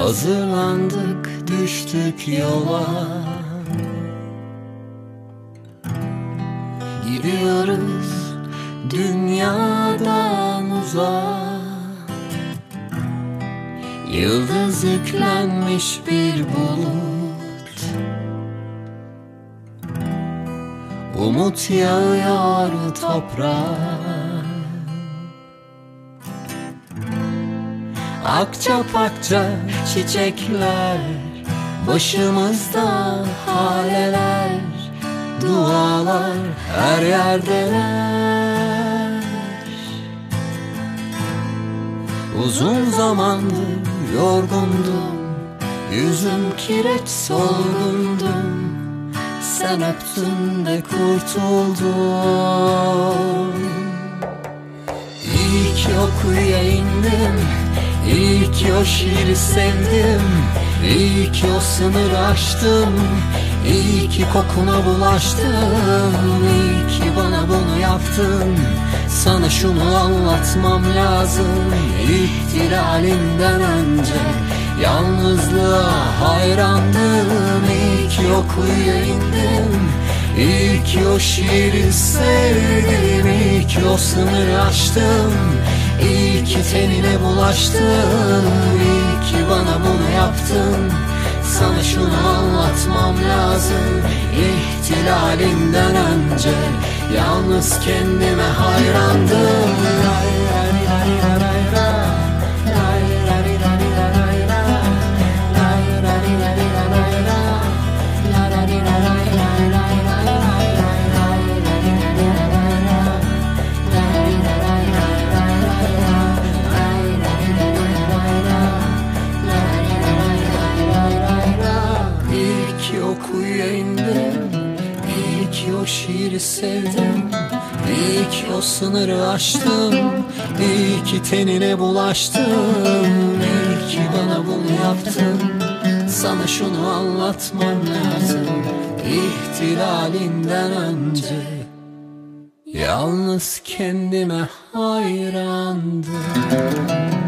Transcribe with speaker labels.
Speaker 1: Hazırlandık, düştük yola. Gidiyoruz dünyadan uzağa. Yıldız yüklenmiş bir bulut, umut yağıyor toprağa. Akça pakça çiçekler, başımızda haleler, dualar her yerdeler. Uzun zamandır yorgundum, yüzüm kireç solgundum. Sen öptün de kurtuldum. İyi ki o kuyuya indim, İyi ki o şiiri sevdim, İyi ki o sınırı aştım, İyi ki kokuna bulaştım, İyi ki bana bunu yaptın. Sana şunu anlatmam lazım. İhtilalinden önce yalnızlığa hayrandım. İyi ki o kuyuya indim, İyi ki o şiiri sevdim, İyi ki o sınırı aştım, İyi ki tenine bulaştım, İyi ki bana bunu yaptın. Sana şunu anlatmam lazım. İhtilalinden önce yalnız kendime hayrandım. İyi ki o şiiri sevdim, İyi ki o sınırı aştım, İyi ki tenine bulaştım, İyi ki bana bunu yaptın. Sana şunu anlatmam lazım. İhtilalinden önce yalnız kendime hayrandım.